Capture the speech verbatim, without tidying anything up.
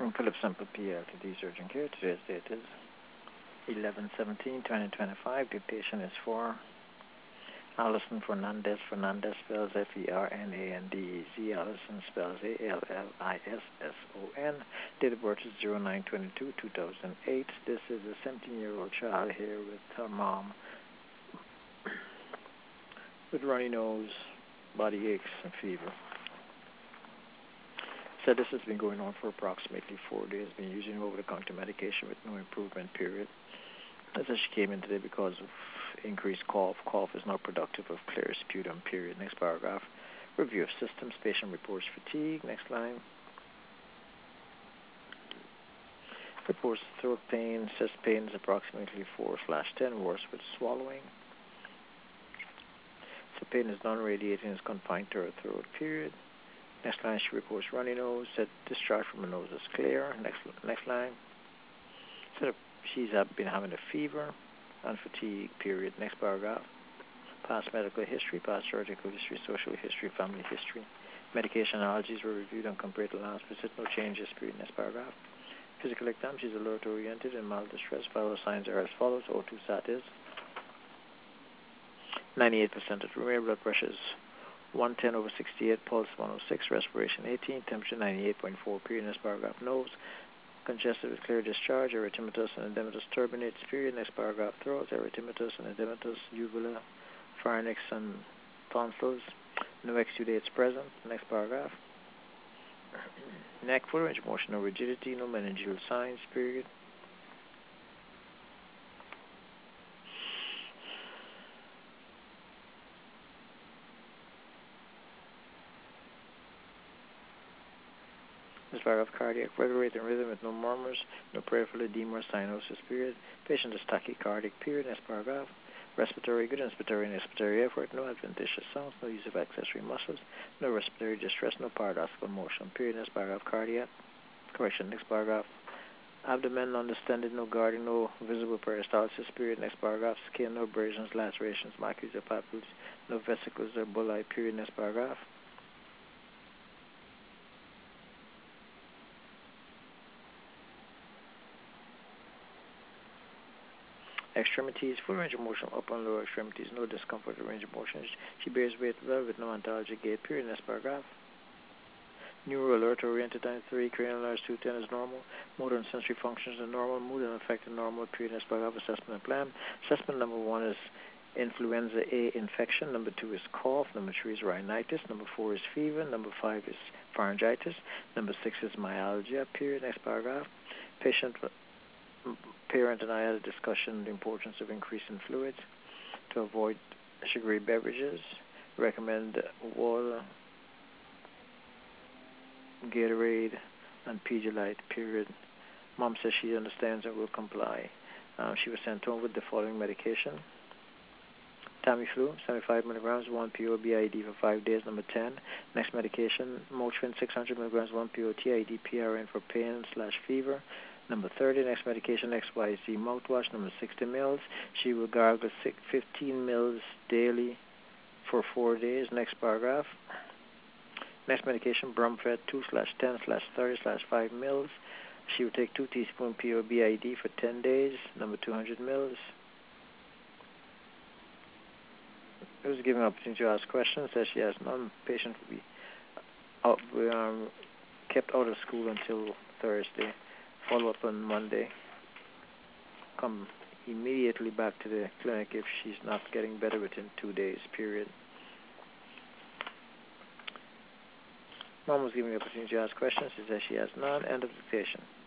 Philip Simple P L T D Surgeon Care. Today's date is eleven seventeen twenty twenty-five. The patient is for Allison Fernandez. Fernandez spells F E R N A N D E Z. Allison spells A L L I S S O N. Date of birth is zero nine twenty-two two thousand eight. This is a seventeen-year-old child here with her mom with runny nose, body aches, and fever. Said this has been going on for approximately four days, been using over-the-counter medication with no improvement, period. As she came in today because of increased cough. Cough is not productive of clear sputum, period. Next paragraph. Review of systems. Patient reports fatigue. Next line. Reports throat pain. Chest pain is approximately four slash ten, worse with swallowing. So pain is non-radiating, is confined to her throat, period. Next line, she reports runny nose, said discharge from her nose is clear. Next next line, said she's been having a fever and fatigue, period. Next paragraph, past medical history, past surgical history, social history, family history. Medication allergies were reviewed and compared to last visit, no changes, period. Next paragraph, physical exam, she's alert-oriented and mild distress. Vital signs are as follows. O two sat is ninety-eight percent of the room, blood pressure is one ten over sixty-eight, pulse one oh six, respiration eighteen, temperature ninety-eight point four, period. Next paragraph, nose congested with clear discharge, erythematous and edematous turbinates, period. Next paragraph, throat, erythematous and edematous, uvula, pharynx, and tonsils. No exudates present. Next paragraph. Neck, full range of motion, no rigidity, no meningeal signs, period. This paragraph, cardiac, regulating rhythm with no murmurs, no peripheral edema or cyanosis, period. Patient is tachycardic, period. Next paragraph. Respiratory, good inspiratory and expiratory effort, no adventitious sounds, no use of accessory muscles, no respiratory distress, no paradoxical motion, period. Next paragraph, cardiac, correction. Next paragraph, abdomen non-distended, no guarding, no visible peristalsis, period. Next paragraph, skin, no abrasions, lacerations, macules or papules, no vesicles or bullae, period. Next paragraph. Extremities, full range of motion, upper and lower extremities, no discomfort or range of motion. She bears weight well with no ontologic gait, period. Next paragraph. Neuro alert oriented time three, cranial large two ten is normal. Motor and sensory functions are normal. Mood and affect are normal, period. Next paragraph, assessment and plan. Assessment number one is influenza A infection. Number two is cough. Number three is rhinitis. Number four is fever. Number five is pharyngitis. Number six is myalgia, period. Next paragraph. Patient Parent and I had a discussion on the importance of increasing fluids to avoid sugary beverages. Recommend water, Gatorade, and Pedialyte, period. Mom says she understands and will comply. Um, she was sent home with the following medication. Tamiflu, seventy-five milligrams, one P O B I D for five days, number ten. Next medication, Motrin, six hundred milligrams, one P O T I D P R N for pain slash fever. Number thirty, next medication, X Y Z mouthwash, number sixty mils. She will gargle fifteen mils daily for four days. Next paragraph. Next medication, Bromfed, two slash ten slash thirty slash five mils. She will take two teaspoon P O B I D for ten days, number two hundred mils. It was given an opportunity to ask questions. Says she has none. Patient will be out, um, kept out of school until Thursday. Follow up on Monday. Come immediately back to the clinic if she's not getting better within two days, period. Mom was given the opportunity to ask questions. She says she has none. End of dictation.